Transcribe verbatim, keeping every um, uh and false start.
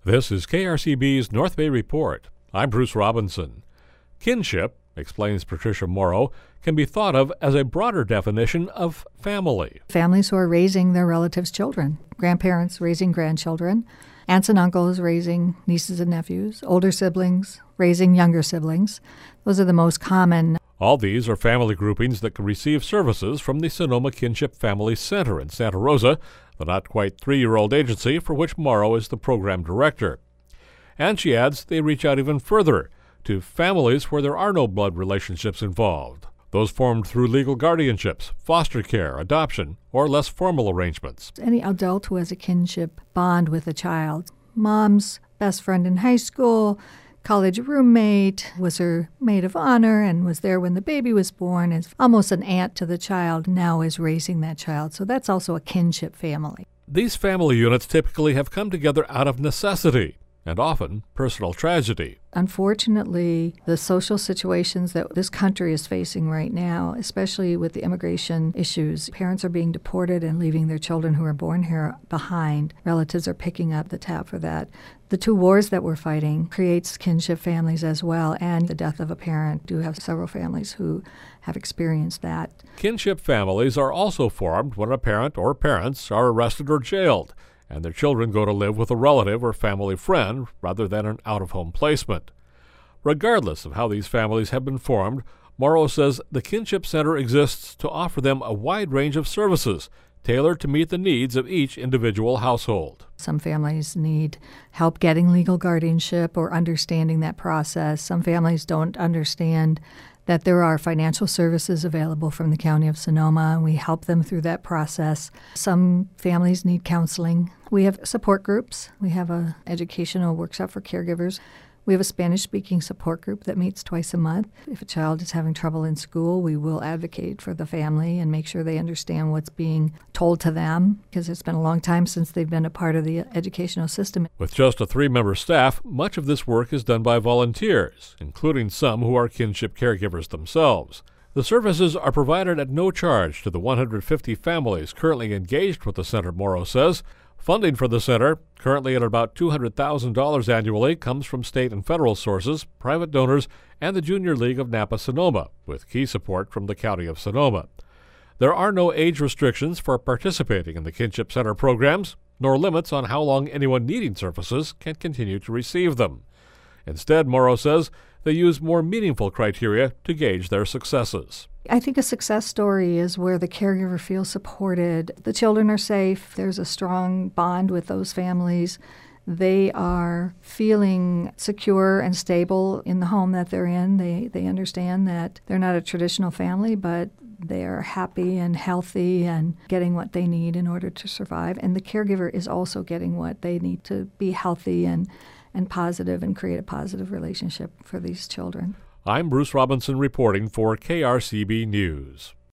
This is K R C B's North Bay Report. I'm Bruce Robinson. Kinship, explains Patricia Morrow, can be thought of as a broader definition of family. Families who are raising their relatives' children, grandparents raising grandchildren, aunts and uncles raising nieces and nephews, older siblings raising younger siblings. Those are the most common. All these are family groupings that can receive services from the Sonoma Kinship Family Center in Santa Rosa, the not-quite three-year-old agency for which Morrow is the program director. And she adds they reach out even further, to families where there are no blood relationships involved, those formed through legal guardianships, foster care, adoption, or less formal arrangements. Any adult who has a kinship bond with a child, mom's best friend in high school, college roommate, was her maid of honor and was there when the baby was born, is almost an aunt to the child, now is raising that child. So that's also a kinship family. These family units typically have come together out of necessity and often personal tragedy. Unfortunately, the social situations that this country is facing right now, especially with the immigration issues, parents are being deported and leaving their children who are born here behind. Relatives are picking up the tab for that. The two wars that we're fighting creates kinship families as well, and the death of a parent. Do have several families who have experienced that. Kinship families are also formed when a parent or parents are arrested or jailed, and their children go to live with a relative or family friend rather than an out-of-home placement. Regardless of how these families have been formed, Morrow says the Kinship Center exists to offer them a wide range of services tailored to meet the needs of each individual household. Some families need help getting legal guardianship or understanding that process. Some families don't understand that there are financial services available from the County of Sonoma, and we help them through that process. Some families need counseling. We have support groups. We have an educational workshop for caregivers. We have a Spanish-speaking support group that meets twice a month. If a child is having trouble in school, we will advocate for the family and make sure they understand what's being told to them, because it's been a long time since they've been a part of the educational system. With just a three-member staff, much of this work is done by volunteers, including some who are kinship caregivers themselves. The services are provided at no charge to the one hundred fifty families currently engaged with the center, Morrow says. Funding for the center, currently at about two hundred thousand dollars annually, comes from state and federal sources, private donors, and the Junior League of Napa-Sonoma, with key support from the County of Sonoma. There are no age restrictions for participating in the Kinship Center programs, nor limits on how long anyone needing services can continue to receive them. Instead, Morrow says, they use more meaningful criteria to gauge their successes. I think a success story is where the caregiver feels supported. The children are safe. There's a strong bond with those families. They are feeling secure and stable in the home that they're in. They, they understand that they're not a traditional family, but they are happy and healthy and getting what they need in order to survive. And the caregiver is also getting what they need to be healthy and, and positive and create a positive relationship for these children. I'm Bruce Robinson reporting for K R C B News.